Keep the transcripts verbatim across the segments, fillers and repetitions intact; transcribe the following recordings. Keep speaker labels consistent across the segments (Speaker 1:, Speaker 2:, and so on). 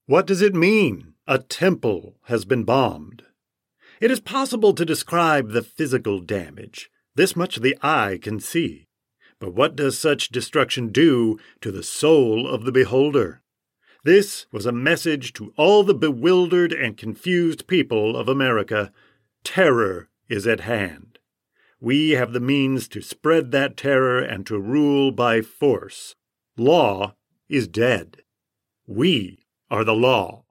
Speaker 1: What does it mean? A temple has been bombed. It is possible to describe the physical damage. This much the eye can see. But what does such destruction do to the soul of the beholder? This was a message to all the bewildered and confused people of America. Terror is at hand. We have the means to spread that terror and to rule by force. Law is dead. We are the law.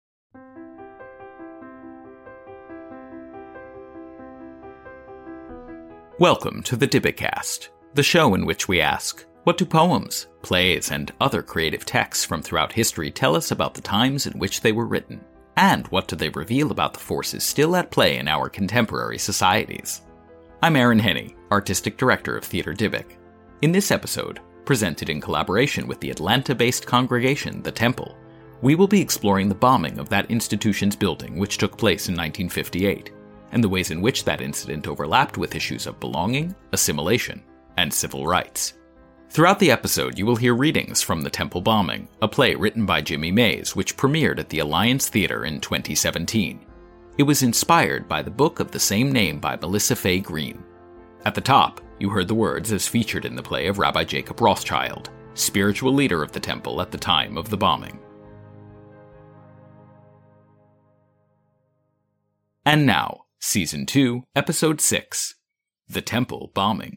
Speaker 2: Welcome to the Dybbukcast, the show in which we ask, what do poems, plays, and other creative texts from throughout history tell us about the times in which they were written? And what do they reveal about the forces still at play in our contemporary societies? I'm Aaron Henney, Artistic Director of Theatre Dybbuk. In this episode, presented in collaboration with the Atlanta-based congregation, The Temple, we will be exploring the bombing of that institution's building which took place in nineteen fifty-eight, and the ways in which that incident overlapped with issues of belonging, assimilation, and civil rights. Throughout the episode, you will hear readings from The Temple Bombing, a play written by Jimmy Mays which premiered at the Alliance Theatre in twenty seventeen. It was inspired by the book of the same name by Melissa Fay Green. At the top, you heard the words as featured in the play of Rabbi Jacob Rothschild, spiritual leader of the temple at the time of the bombing. And now, Season two, Episode six, The Temple Bombing.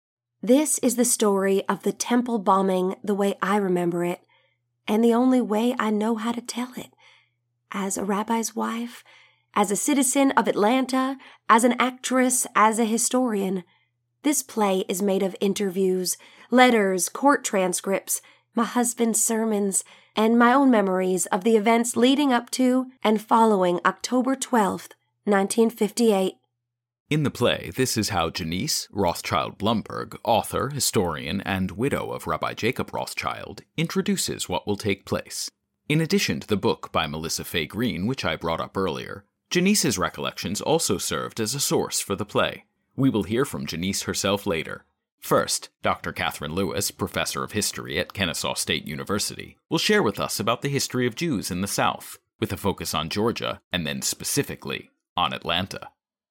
Speaker 3: This is the story of the temple bombing the way I remember it, and the only way I know how to tell it. As a rabbi's wife, as a citizen of Atlanta, as an actress, as a historian, this play is made of interviews, letters, court transcripts, my husband's sermons, and my own memories of the events leading up to and following October twelfth, nineteen fifty-eight.
Speaker 2: In the play, this is how Janice Rothschild Blumberg, author, historian, and widow of Rabbi Jacob Rothschild, introduces what will take place. In addition to the book by Melissa Fay Green, which I brought up earlier, Janice's recollections also served as a source for the play. We will hear from Janice herself later. First, Doctor Catherine Lewis, professor of history at Kennesaw State University, will share with us about the history of Jews in the South, with a focus on Georgia, and then specifically on Atlanta.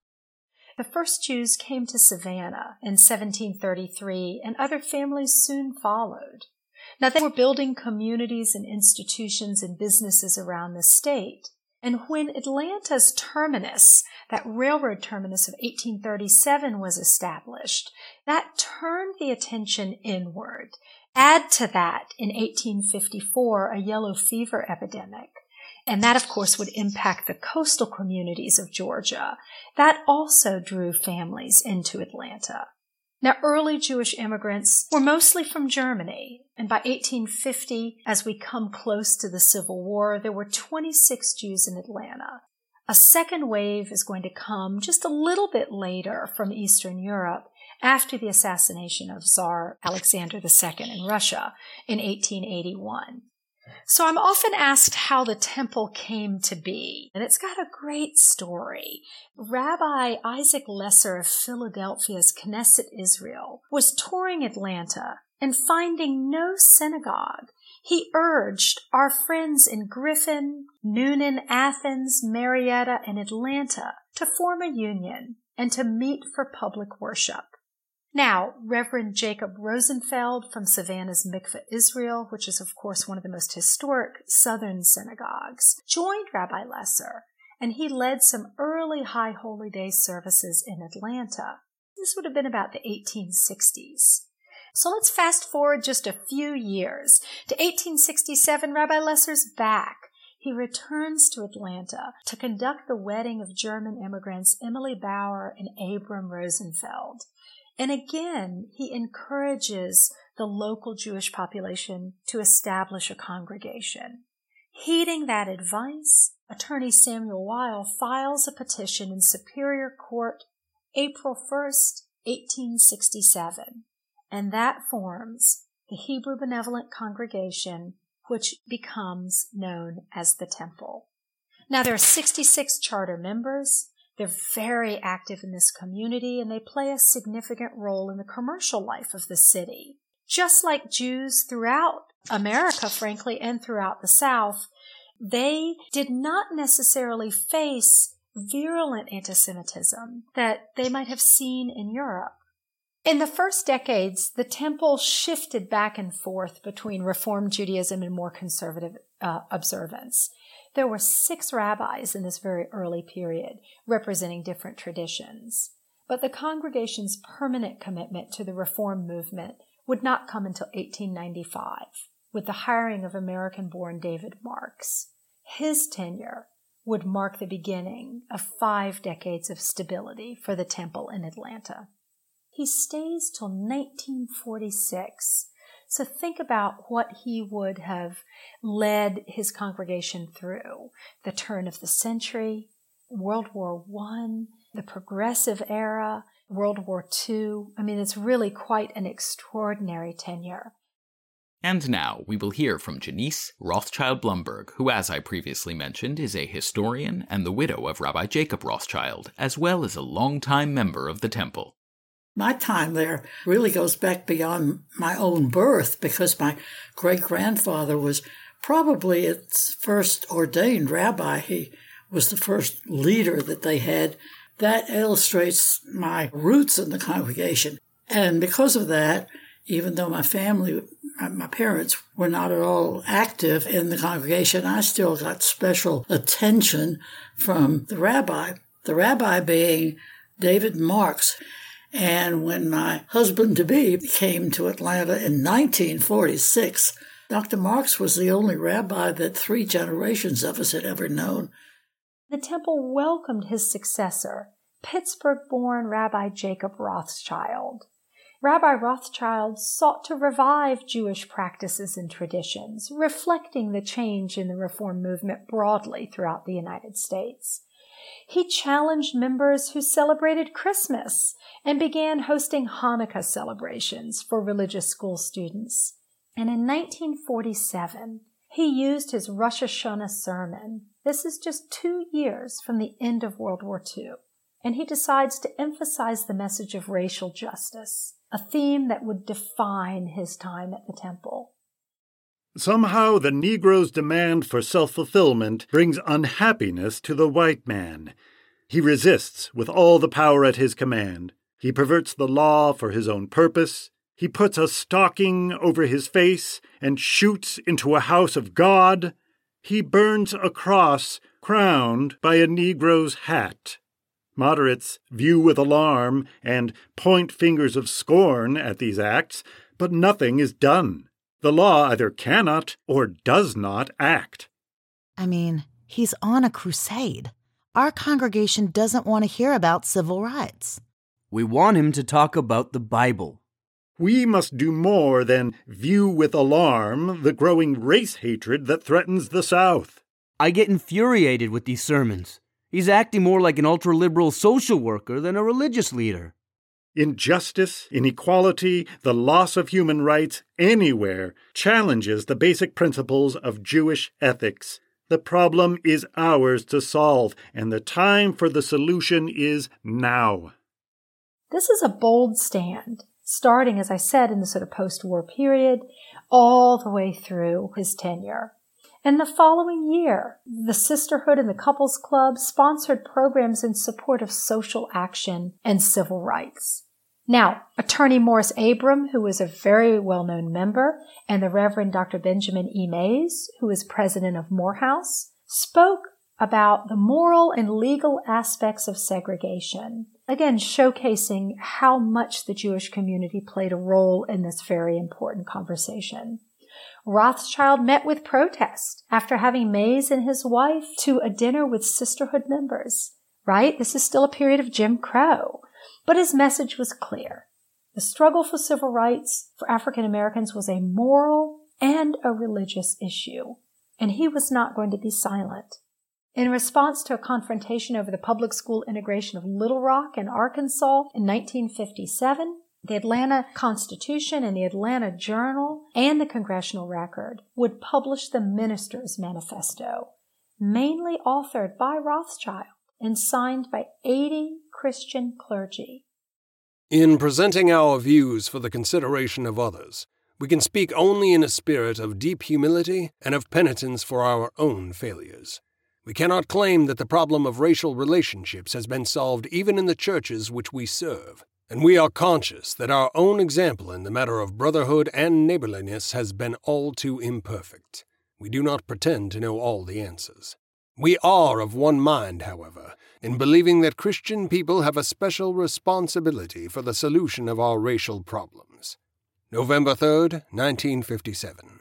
Speaker 4: The first Jews came to Savannah in seventeen thirty-three, and other families soon followed. Now, they were building communities and institutions and businesses around the state. And when Atlanta's terminus, that railroad terminus of eighteen thirty-seven, was established, that turned the attention inward. Add to that, in eighteen fifty-four, a yellow fever epidemic. And that, of course, would impact the coastal communities of Georgia. That also drew families into Atlanta. Now, early Jewish immigrants were mostly from Germany, and by eighteen fifty, as we come close to the Civil War, there were twenty-six Jews in Atlanta. A second wave is going to come just a little bit later from Eastern Europe after the assassination of Tsar Alexander the Second in Russia in eighteen eighty-one. So I'm often asked how the temple came to be, and it's got a great story. Rabbi Isaac Lesser of Philadelphia's Knesset Israel was touring Atlanta and finding no synagogue. He urged our friends in Griffin, Noonan, Athens, Marietta, and Atlanta to form a union and to meet for public worship. Now, Reverend Jacob Rosenfeld from Savannah's Mikveh Israel, which is, of course, one of the most historic Southern synagogues, joined Rabbi Lesser, and he led some early High Holy Day services in Atlanta. This would have been about the eighteen sixties. So let's fast forward just a few years. To eighteen sixty-seven, Rabbi Lesser's back. He returns to Atlanta to conduct the wedding of German immigrants Emily Bauer and Abram Rosenfeld. And again, he encourages the local Jewish population to establish a congregation. Heeding that advice, Attorney Samuel Weil files a petition in Superior Court April first, eighteen sixty-seven, and that forms the Hebrew Benevolent Congregation, which becomes known as the Temple. Now, there are sixty-six charter members. They're very active in this community, and they play a significant role in the commercial life of the city. Just like Jews throughout America, frankly, and throughout the South, they did not necessarily face virulent anti-Semitism that they might have seen in Europe. In the first decades, the temple shifted back and forth between Reform Judaism and more conservative uh, observance. There were six rabbis in this very early period, representing different traditions. But the congregation's permanent commitment to the Reform movement would not come until eighteen ninety-five, with the hiring of American-born David Marks. His tenure would mark the beginning of five decades of stability for the temple in Atlanta. He stays till nineteen forty-six. So think about what he would have led his congregation through. The turn of the century, World War One, the Progressive Era, World War Two. I mean, it's really quite an extraordinary tenure.
Speaker 2: And now we will hear from Janice Rothschild Blumberg, who, as I previously mentioned, is a historian and the widow of Rabbi Jacob Rothschild, as well as a longtime member of the temple.
Speaker 5: My time there really goes back beyond my own birth, because my great-grandfather was probably its first ordained rabbi. He was the first leader that they had. That illustrates my roots in the congregation. And because of that, even though my family, my parents were not at all active in the congregation, I still got special attention from the rabbi, the rabbi being David Marks. And when my husband-to-be came to Atlanta in nineteen forty-six, Doctor Marks was the only rabbi that three generations of us had ever known.
Speaker 4: The temple welcomed his successor, Pittsburgh-born Rabbi Jacob Rothschild. Rabbi Rothschild sought to revive Jewish practices and traditions, reflecting the change in the Reform movement broadly throughout the United States. He challenged members who celebrated Christmas and began hosting Hanukkah celebrations for religious school students. And in nineteen forty-seven, he used his Rosh Hashanah sermon. This is just two years from the end of World War Two. And he decides to emphasize the message of racial justice, a theme that would define his time at the temple.
Speaker 1: Somehow the Negro's demand for self-fulfillment brings unhappiness to the white man. He resists with all the power at his command. He perverts the law for his own purpose. He puts a stocking over his face and shoots into a house of God. He burns a cross crowned by a Negro's hat. Moderates view with alarm and point fingers of scorn at these acts, but nothing is done. The law either cannot or does not act.
Speaker 6: I mean, he's on a crusade. Our congregation doesn't want to hear about civil rights.
Speaker 7: We want him to talk about the Bible.
Speaker 1: We must do more than view with alarm the growing race hatred that threatens the South.
Speaker 7: I get infuriated with these sermons. He's acting more like an ultra-liberal social worker than a religious leader.
Speaker 1: Injustice, inequality, the loss of human rights anywhere challenges the basic principles of Jewish ethics. The problem is ours to solve, and the time for the solution is now.
Speaker 4: This is a bold stand, starting, as I said, in the sort of post-war period, all the way through his tenure. And the following year, the Sisterhood and the Couples Club sponsored programs in support of social action and civil rights. Now, Attorney Morris Abram, who was a very well-known member, and the Reverend Doctor Benjamin E. Mays, who is president of Morehouse, spoke about the moral and legal aspects of segregation, again showcasing how much the Jewish community played a role in this very important conversation. Rothschild met with protest after having Mays and his wife to a dinner with sisterhood members, right? This is still a period of Jim Crow. But his message was clear. The struggle for civil rights for African Americans was a moral and a religious issue, and he was not going to be silent. In response to a confrontation over the public school integration of Little Rock in Arkansas in nineteen fifty-seven, the Atlanta Constitution and the Atlanta Journal and the Congressional Record would publish the Minister's Manifesto, mainly authored by Rothschild and signed by eighty Christian clergy.
Speaker 8: In presenting our views for the consideration of others, We can speak only in a spirit of deep humility and of penitence for our own failures. We cannot claim that the problem of racial relationships has been solved even in the churches which we serve, and we are conscious that our own example in the matter of brotherhood and neighborliness has been all too imperfect. We do not pretend to know all the answers. We are of one mind, however, in believing that Christian people have a special responsibility for the solution of our racial problems. November third, nineteen fifty-seven.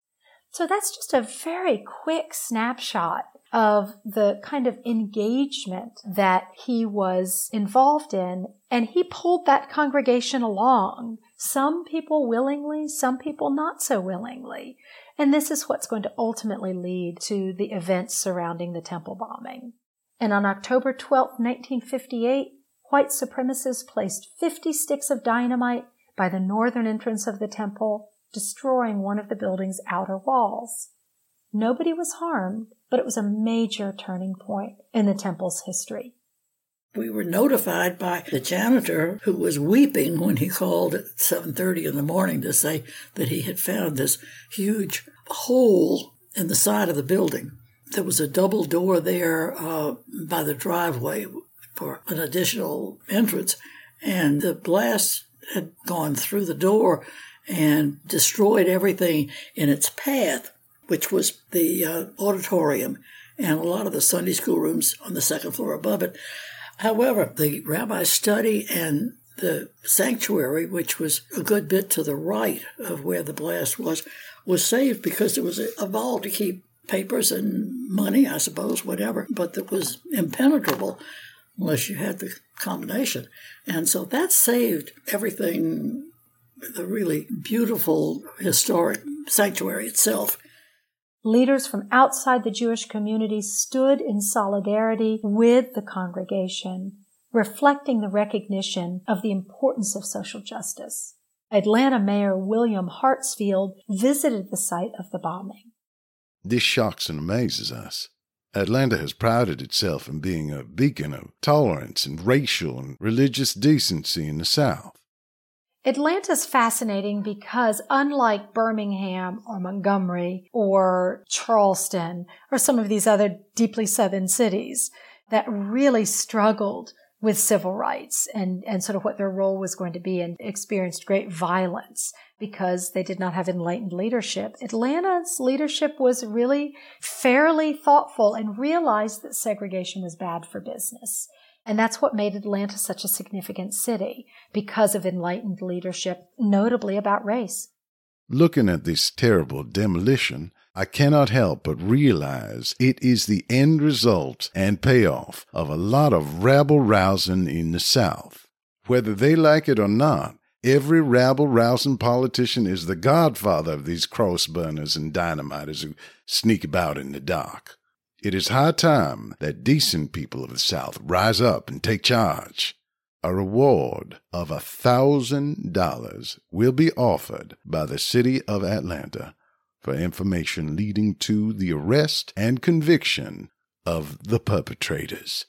Speaker 4: So that's just a very quick snapshot of the kind of engagement that he was involved in, and he pulled that congregation along. Some people willingly, some people not so willingly. And this is what's going to ultimately lead to the events surrounding the temple bombing. And on October twelfth, nineteen fifty-eight, white supremacists placed fifty sticks of dynamite by the northern entrance of the temple, destroying one of the building's outer walls. Nobody was harmed, but it was a major turning point in the temple's history.
Speaker 5: We were notified by the janitor, who was weeping when he called at seven thirty in the morning to say that he had found this huge hole in the side of the building. There was a double door there uh, by the driveway for an additional entrance, and the blast had gone through the door and destroyed everything in its path, which was the uh, auditorium and a lot of the Sunday school rooms on the second floor above it. However, the rabbi's study and the sanctuary, which was a good bit to the right of where the blast was, was saved because there was a, a vault to keep papers and money, I suppose, whatever, but that was impenetrable unless you had the combination. And so that saved everything, the really beautiful historic sanctuary itself.
Speaker 4: Leaders from outside the Jewish community stood in solidarity with the congregation, reflecting the recognition of the importance of social justice. Atlanta Mayor William Hartsfield visited the site of the bombing.
Speaker 9: This shocks and amazes us. Atlanta has prided itself in being a beacon of tolerance and racial and religious decency in the South.
Speaker 4: Atlanta's fascinating because unlike Birmingham or Montgomery or Charleston or some of these other deeply Southern cities that really struggled with civil rights and, and sort of what their role was going to be and experienced great violence because they did not have enlightened leadership, Atlanta's leadership was really fairly thoughtful and realized that segregation was bad for business. And that's what made Atlanta such a significant city, because of enlightened leadership, notably about race.
Speaker 9: Looking at this terrible demolition, I cannot help but realize it is the end result and payoff of a lot of rabble-rousing in the South. Whether they like it or not, every rabble-rousing politician is the godfather of these cross-burners and dynamiters who sneak about in the dark. It is high time that decent people of the South rise up and take charge. A reward of a thousand dollars will be offered by the city of Atlanta for information leading to the arrest and conviction of the perpetrators.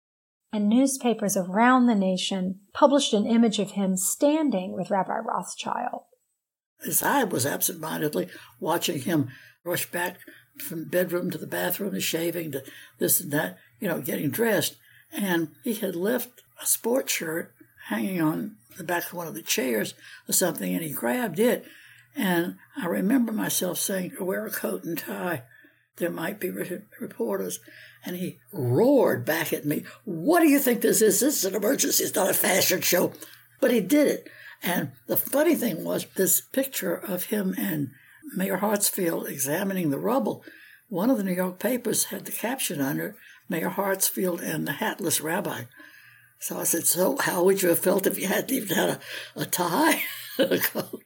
Speaker 4: And newspapers around the nation published an image of him standing with Rabbi Rothschild.
Speaker 5: As I was absentmindedly watching him rush back from the bedroom to the bathroom to shaving to this and that, you know, getting dressed. And he had left a sports shirt hanging on the back of one of the chairs or something, and he grabbed it. And I remember myself saying, wear a coat and tie. There might be re- reporters. And he roared back at me, what do you think this is? This is an emergency. It's not a fashion show. But he did it. And the funny thing was this picture of him and Mayor Hartsfield examining the rubble. One of the New York papers had the caption under it, Mayor Hartsfield and the Hatless Rabbi. So I said, so how would you have felt if you hadn't even had a, a tie and a coat?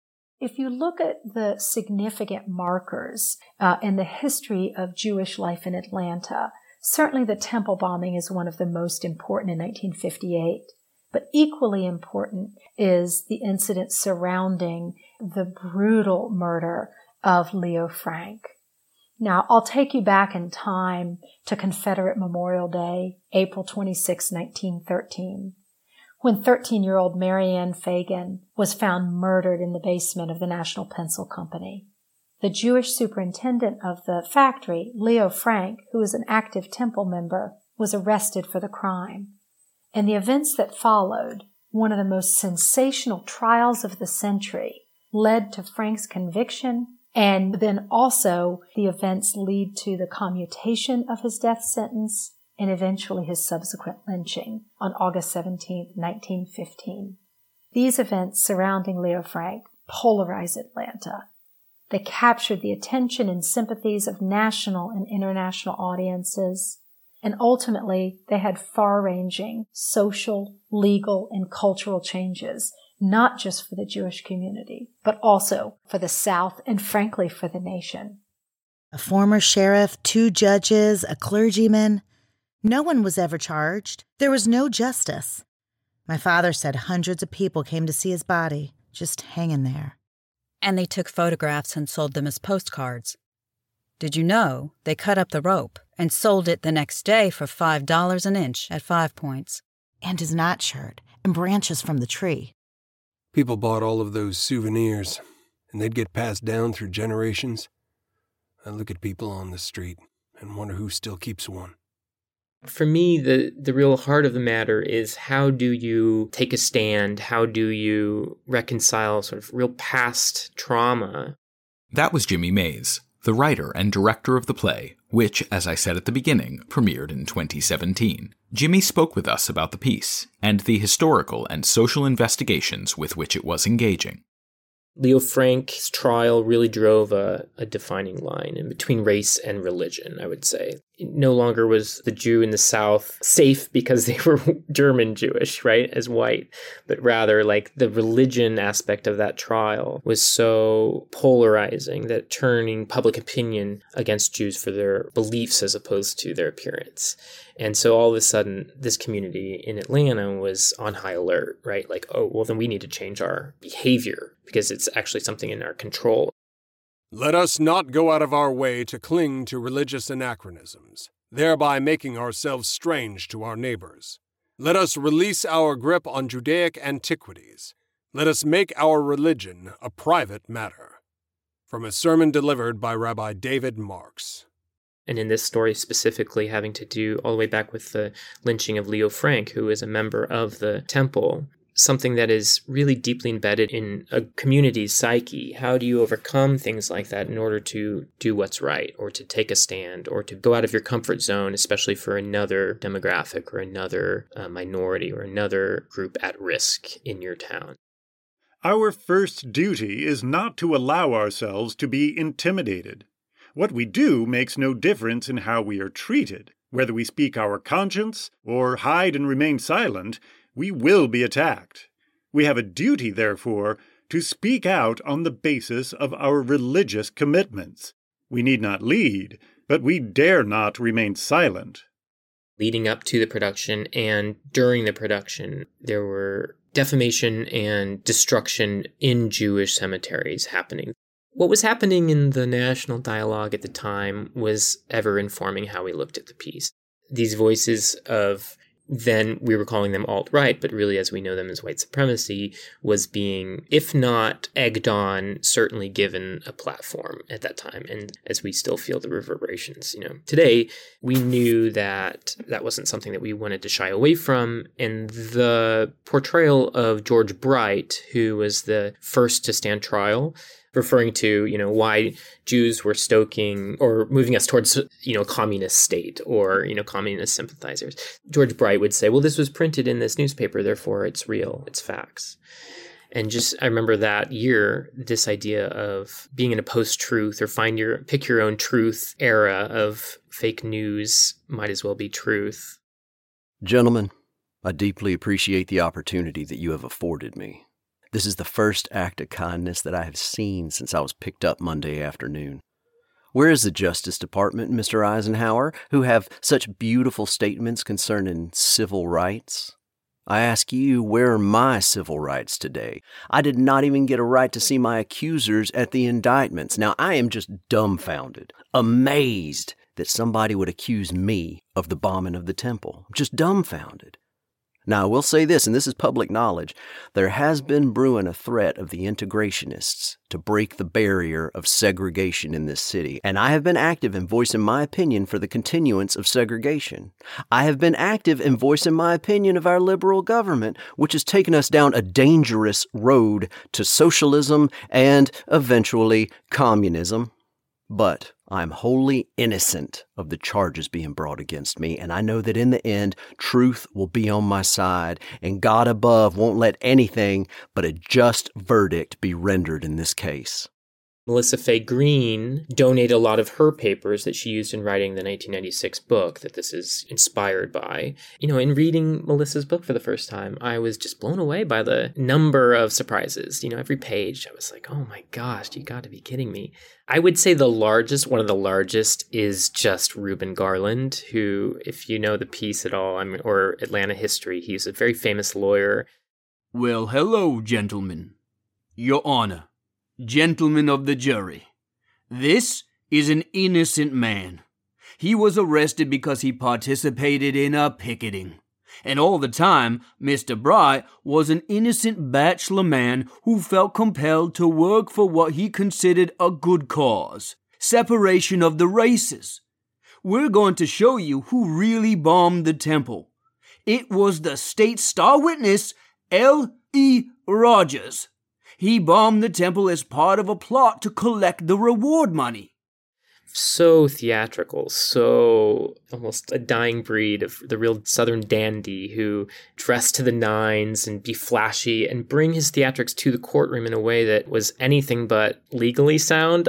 Speaker 4: If you look at the significant markers uh, in the history of Jewish life in Atlanta, certainly the temple bombing is one of the most important in nineteen fifty-eight. But equally important is the incident surrounding the brutal murder of Leo Frank. Now, I'll take you back in time to Confederate Memorial Day, April twenty-sixth, nineteen thirteen. when thirteen-year-old Marianne Fagan was found murdered in the basement of the National Pencil Company. The Jewish superintendent of the factory, Leo Frank, who was an active Temple member, was arrested for the crime. And the events that followed, one of the most sensational trials of the century, led to Frank's conviction, and then also the events lead to the commutation of his death sentence and eventually his subsequent lynching on August seventeenth, nineteen fifteen. These events surrounding Leo Frank polarized Atlanta. They captured the attention and sympathies of national and international audiences, and ultimately they had far-ranging social, legal, and cultural changes, not just for the Jewish community, but also for the South and, frankly, for the nation.
Speaker 6: A former sheriff, two judges, a clergyman. No one was ever charged. There was no justice. My father said hundreds of people came to see his body, just hanging there.
Speaker 10: And they took photographs and sold them as postcards. Did you know they cut up the rope and sold it the next day for five dollars an inch at Five Points?
Speaker 6: And his nightshirt and branches from the tree.
Speaker 8: People bought all of those souvenirs, and they'd get passed down through generations. I look at people on the street and wonder who still keeps one.
Speaker 11: For me, the, the real heart of the matter is how do you take a stand? How do you reconcile sort of real past trauma?
Speaker 2: That was Jimmy Mays, the writer and director of the play, which, as I said at the beginning, premiered in twenty seventeen. Jimmy spoke with us about the piece and the historical and social investigations with which it was engaging.
Speaker 11: Leo Frank's trial really drove a, a defining line in between race and religion, I would say. No longer was the Jew in the South safe because they were German Jewish, right, as white, but rather like the religion aspect of that trial was so polarizing that turning public opinion against Jews for their beliefs as opposed to their appearance. And so all of a sudden, this community in Atlanta was on high alert, right? Like, oh, well, then we need to change our behavior because it's actually something in our control.
Speaker 8: Let us not go out of our way to cling to religious anachronisms, thereby making ourselves strange to our neighbors. Let us release our grip on Judaic antiquities. Let us make our religion a private matter. From a sermon delivered by Rabbi David Marks.
Speaker 11: And in this story specifically having to do all the way back with the lynching of Leo Frank, who is a member of the temple, something that is really deeply embedded in a community's psyche. How do you overcome things like that in order to do what's right, or to take a stand, or to go out of your comfort zone, especially for another demographic or another uh, minority or another group at risk in your town?
Speaker 1: Our first duty is not to allow ourselves to be intimidated. What we do makes no difference in how we are treated. Whether we speak our conscience or hide and remain silent, we will be attacked. We have a duty, therefore, to speak out on the basis of our religious commitments. We need not lead, but we dare not remain silent.
Speaker 11: Leading up to the production and during the production, there were defamation and destruction in Jewish cemeteries happening. What was happening in the national dialogue at the time was ever informing how we looked at the piece. These voices of, then we were calling them alt-right, but really as we know them as white supremacy, was being, if not egged on, certainly given a platform at that time. And as we still feel the reverberations, you know, today, we knew that that wasn't something that we wanted to shy away from. And the portrayal of George Bright, who was the first to stand trial, referring to, you know, why Jews were stoking or moving us towards, you know, a communist state or, you know, communist sympathizers. George Bright would say, well, this was printed in this newspaper, therefore it's real, it's facts. And just, I remember that year, this idea of being in a post-truth or find your, pick your own truth era of fake news might as well be truth.
Speaker 12: Gentlemen, I deeply appreciate the opportunity that you have afforded me. This is the first act of kindness that I have seen since I was picked up Monday afternoon. Where is the Justice Department, Mister Eisenhower, who have such beautiful statements concerning civil rights? I ask you, where are my civil rights today? I did not even get a right to see my accusers at the indictments. Now, I am just dumbfounded, amazed that somebody would accuse me of the bombing of the temple. Just dumbfounded. Now, I will say this, and this is public knowledge, there has been brewing a threat of the integrationists to break the barrier of segregation in this city, and I have been active in voicing my opinion for the continuance of segregation. I have been active in voicing my opinion of our liberal government, which has taken us down a dangerous road to socialism and, eventually, communism. But I'm wholly innocent of the charges being brought against me, and I know that in the end, truth will be on my side, and God above won't let anything but a just verdict be rendered in this case.
Speaker 11: Melissa Fay Green donated a lot of her papers that she used in writing the nineteen ninety-six book that this is inspired by. You know, in reading Melissa's book for the first time, I was just blown away by the number of surprises. You know, every page, I was like, oh my gosh, you got to be kidding me. I would say the largest, one of the largest, is just Reuben Garland, who, if you know the piece at all, I mean, or Atlanta history, he's a very famous lawyer.
Speaker 7: Well, hello, gentlemen. Your Honor. Gentlemen of the jury, this is an innocent man. He was arrested because he participated in a picketing. And all the time, Mister Bright was an innocent bachelor man who felt compelled to work for what he considered a good cause, separation of the races. We're going to show you who really bombed the temple. It was the state star witness, L E Rogers. He bombed the temple as part of a plot to collect the reward money.
Speaker 11: So theatrical, so almost a dying breed of the real Southern dandy who dressed to the nines and be flashy and bring his theatrics to the courtroom in a way that was anything but legally sound,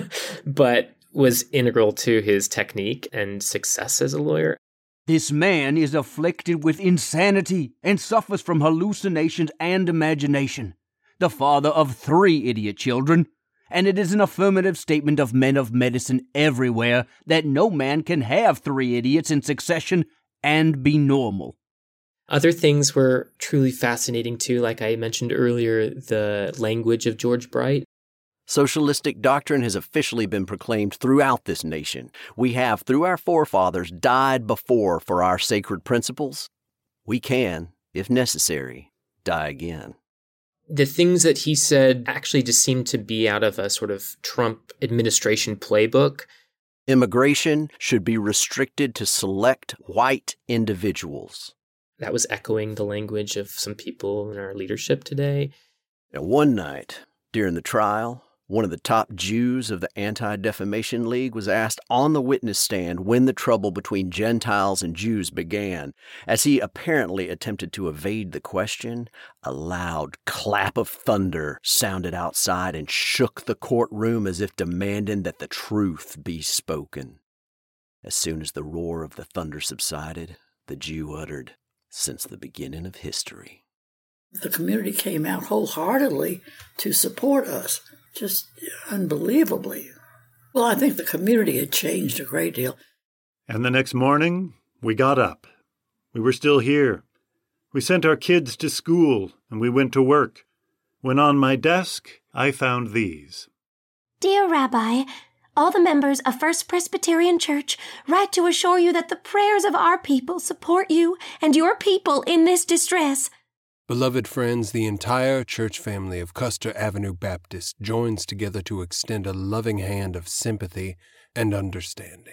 Speaker 11: but was integral to his technique and success as a lawyer.
Speaker 7: This man is afflicted with insanity and suffers from hallucinations and imagination. The father of three idiot children, and it is an affirmative statement of men of medicine everywhere that no man can have three idiots in succession and be normal.
Speaker 11: Other things were truly fascinating too, like I mentioned earlier, the language of George Bright.
Speaker 12: Socialistic doctrine has officially been proclaimed throughout this nation. We have, through our forefathers, died before for our sacred principles. We can, if necessary, die again.
Speaker 11: The things that he said actually just seemed to be out of a sort of Trump administration playbook.
Speaker 12: Immigration should be restricted to select white individuals.
Speaker 11: That was echoing the language of some people in our leadership today.
Speaker 12: Now, one night during the trial, one of the top Jews of the Anti-Defamation League was asked on the witness stand when the trouble between Gentiles and Jews began. As he apparently attempted to evade the question, a loud clap of thunder sounded outside and shook the courtroom as if demanding that the truth be spoken. As soon as the roar of the thunder subsided, the Jew uttered, "Since the beginning of history."
Speaker 5: The community came out wholeheartedly to support us. Just unbelievably. Well, I think the community had changed a great deal.
Speaker 1: And the next morning, we got up. We were still here. We sent our kids to school, and we went to work. When on my desk, I found these.
Speaker 3: Dear Rabbi, all the members of First Presbyterian Church write to assure you that the prayers of our people support you and your people in this distress.
Speaker 8: Beloved friends, the entire church family of Custer Avenue Baptist joins together to extend a loving hand of sympathy and understanding.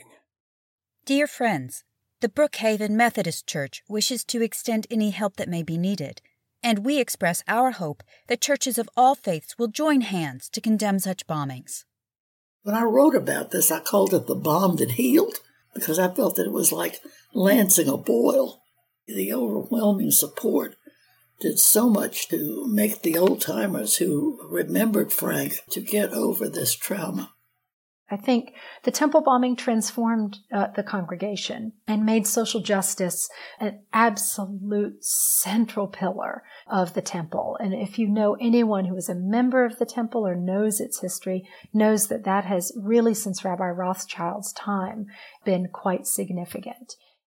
Speaker 10: Dear friends, the Brookhaven Methodist Church wishes to extend any help that may be needed, and we express our hope that churches of all faiths will join hands to condemn such bombings.
Speaker 5: When I wrote about this, I called it the bomb that healed, because I felt that it was like lancing a boil. The overwhelming support did so much to make the old-timers who remembered Frank to get over this trauma.
Speaker 4: I think the temple bombing transformed uh, the congregation and made social justice an absolute central pillar of the temple. And if you know anyone who is a member of the temple or knows its history, knows that that has really, since Rabbi Rothschild's time, been quite significant.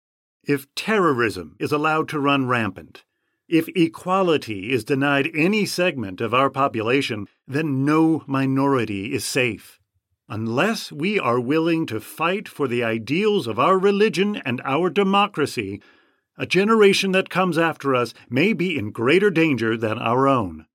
Speaker 1: If terrorism is allowed to run rampant, if equality is denied any segment of our population, then no minority is safe. Unless we are willing to fight for the ideals of our religion and our democracy, A generation that comes after us may be in greater danger than our own.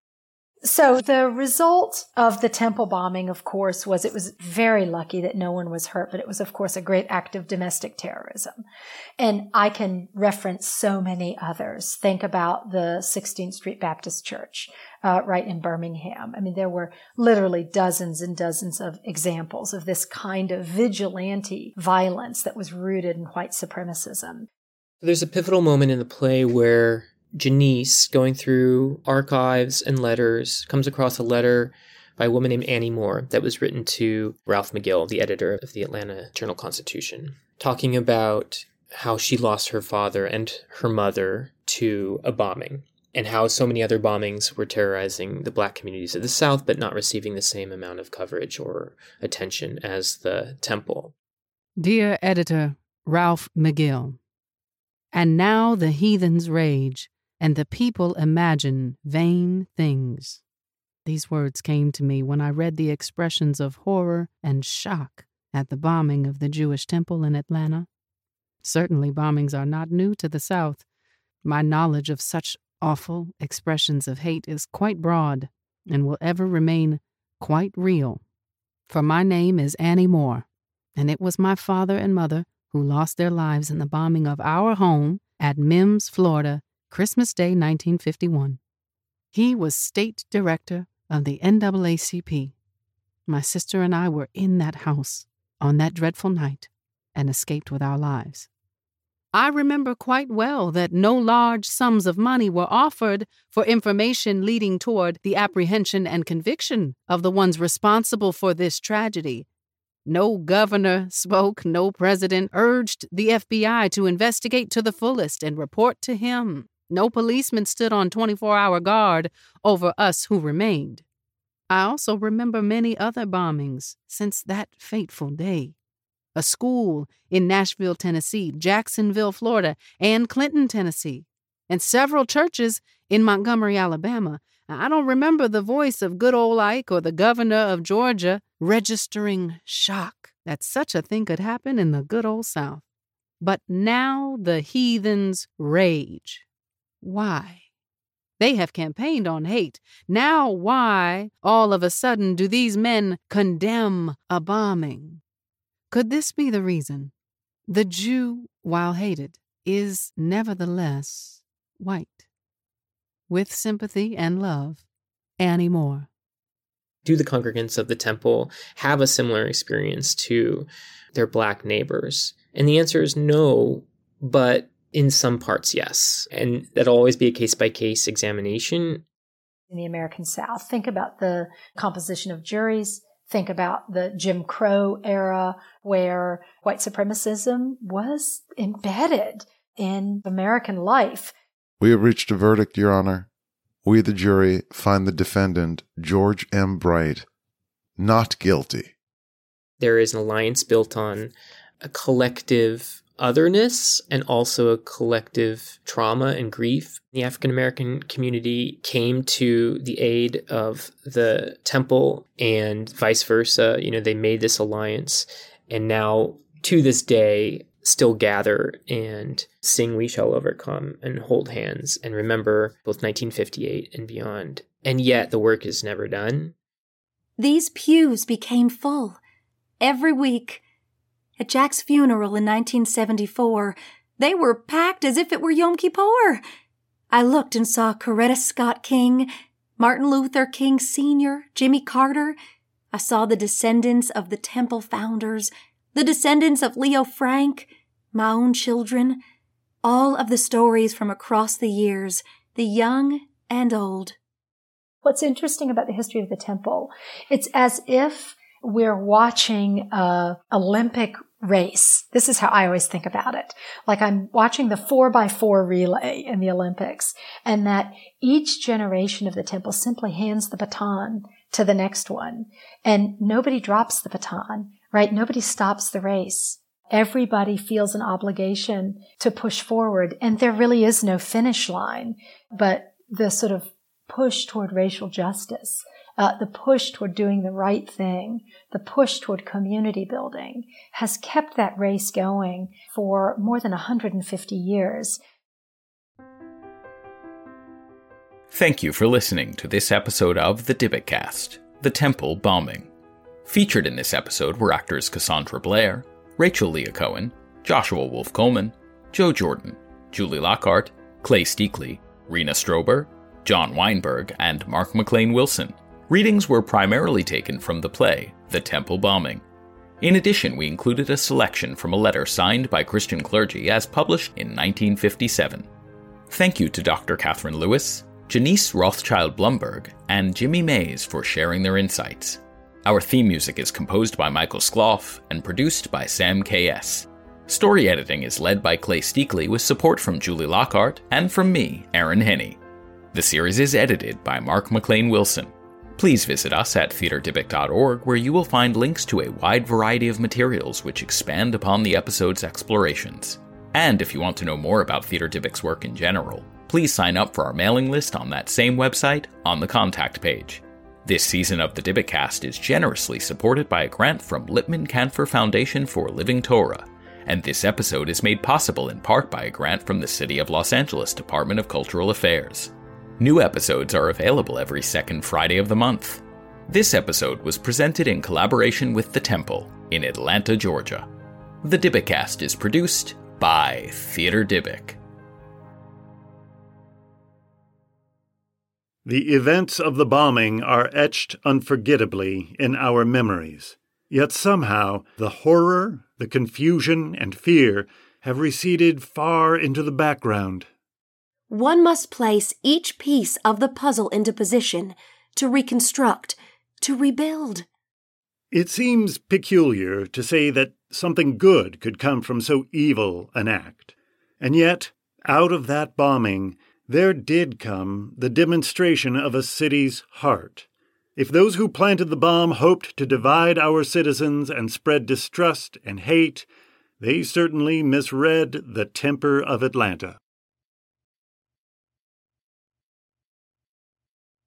Speaker 4: So the result of the temple bombing, of course, was it was very lucky that no one was hurt, but it was, of course, a great act of domestic terrorism. And I can reference so many others. Think about the sixteenth Street Baptist Church, uh, right in Birmingham. I mean, there were literally dozens and dozens of examples of this kind of vigilante violence that was rooted in white supremacism.
Speaker 11: There's a pivotal moment in the play where Janice, going through archives and letters, comes across a letter by a woman named Annie Moore that was written to Ralph McGill, the editor of the Atlanta Journal-Constitution, talking about how she lost her father and her mother to a bombing, and how so many other bombings were terrorizing the Black communities of the South, but not receiving the same amount of coverage or attention as the Temple.
Speaker 13: Dear Editor Ralph McGill, and now the heathens rage, and the people imagine vain things. These words came to me when I read the expressions of horror and shock at the bombing of the Jewish temple in Atlanta. Certainly bombings are not new to the South. My knowledge of such awful expressions of hate is quite broad and will ever remain quite real. For my name is Annie Moore, and it was my father and mother who lost their lives in the bombing of our home at Mims, Florida, Christmas Day, nineteen fifty-one. He was state director of the N double A C P. My sister and I were in that house on that dreadful night and escaped with our lives. I remember quite well that no large sums of money were offered for information leading toward the apprehension and conviction of the ones responsible for this tragedy. No governor spoke, no president urged the F B I to investigate to the fullest and report to him. No policeman stood on twenty-four hour guard over us who remained. I also remember many other bombings since that fateful day. A school in Nashville, Tennessee, Jacksonville, Florida, and Clinton, Tennessee, and several churches in Montgomery, Alabama. I don't remember the voice of good old Ike or the governor of Georgia registering shock that such a thing could happen in the good old South. But now the heathens rage. Why? They have campaigned on hate. Now why, all of a sudden, do these men condemn a bombing? Could this be the reason? The Jew, while hated, is nevertheless white. With sympathy and love, Annie Moore.
Speaker 11: Do the congregants of the temple have a similar experience to their Black neighbors? And the answer is no, but in some parts, yes. And that'll always be a case-by-case examination.
Speaker 4: In the American South, think about the composition of juries. Think about the Jim Crow era where white supremacism was embedded in American life.
Speaker 14: We have reached a verdict, Your Honor. We, the jury, find the defendant, George M. Bright, not guilty.
Speaker 11: There is an alliance built on a collective otherness and also a collective trauma and grief. The African American community came to the aid of the temple and vice versa. You know, they made this alliance, and now to this day still gather and sing "We Shall Overcome" and hold hands and remember both nineteen fifty-eight and beyond. And yet the work is never done.
Speaker 3: These pews became full every week. At Jack's funeral in nineteen seventy-four, they were packed as if it were Yom Kippur. I looked and saw Coretta Scott King, Martin Luther King Senior, Jimmy Carter. I saw the descendants of the temple founders, the descendants of Leo Frank, my own children, all of the stories from across the years, the young and old.
Speaker 4: What's interesting about the history of the temple, it's as if we're watching an Olympic race. This is how I always think about it. Like I'm watching the four by four relay in the Olympics, and that each generation of the temple simply hands the baton to the next one, and nobody drops the baton, right? Nobody stops the race. Everybody feels an obligation to push forward, and there really is no finish line, but the sort of push toward racial justice, uh, the push toward doing the right thing, the push toward community building has kept that race going for more than one hundred fifty years.
Speaker 2: Thank you for listening to this episode of The Dybbuk-Cast, The Temple Bombing. Featured in this episode were actors Cassandra Blair, Rachel Leah Cohen, Joshua Wolf Coleman, Joe Jordan, Julie Lockhart, Clay Steakley, Rena Strober, John Weinberg, and Mark McLean Wilson. Readings were primarily taken from the play, The Temple Bombing. In addition, we included a selection from a letter signed by Christian clergy as published in nineteen fifty-seven. Thank you to Doctor Catherine Lewis, Janice Rothschild Blumberg, and Jimmy Mays for sharing their insights. Our theme music is composed by Michael Skloff and produced by Sam K S. Story editing is led by Clay Steakley with support from Julie Lockhart and from me, Aaron Henney. The series is edited by Mark McLean Wilson. Please visit us at theater dybbuk dot org, where you will find links to a wide variety of materials which expand upon the episode's explorations. And if you want to know more about Theater Dybbuk's work in general, please sign up for our mailing list on that same website on the contact page. This season of the Dybbuk-Cast is generously supported by a grant from Lippman Canfer Foundation for Living Torah, and this episode is made possible in part by a grant from the City of Los Angeles Department of Cultural Affairs. New episodes are available every second Friday of the month. This episode was presented in collaboration with The Temple in Atlanta, Georgia. The Dybbuk-Cast is produced by Theater Dybbuk.
Speaker 1: The events of the bombing are etched unforgettably in our memories. Yet somehow the horror, the confusion, and fear have receded far into the background.
Speaker 3: One must place each piece of the puzzle into position to reconstruct, to rebuild.
Speaker 1: It seems peculiar to say that something good could come from so evil an act. And yet, out of that bombing, there did come the demonstration of a city's heart. If those who planted the bomb hoped to divide our citizens and spread distrust and hate, they certainly misread the temper of Atlanta.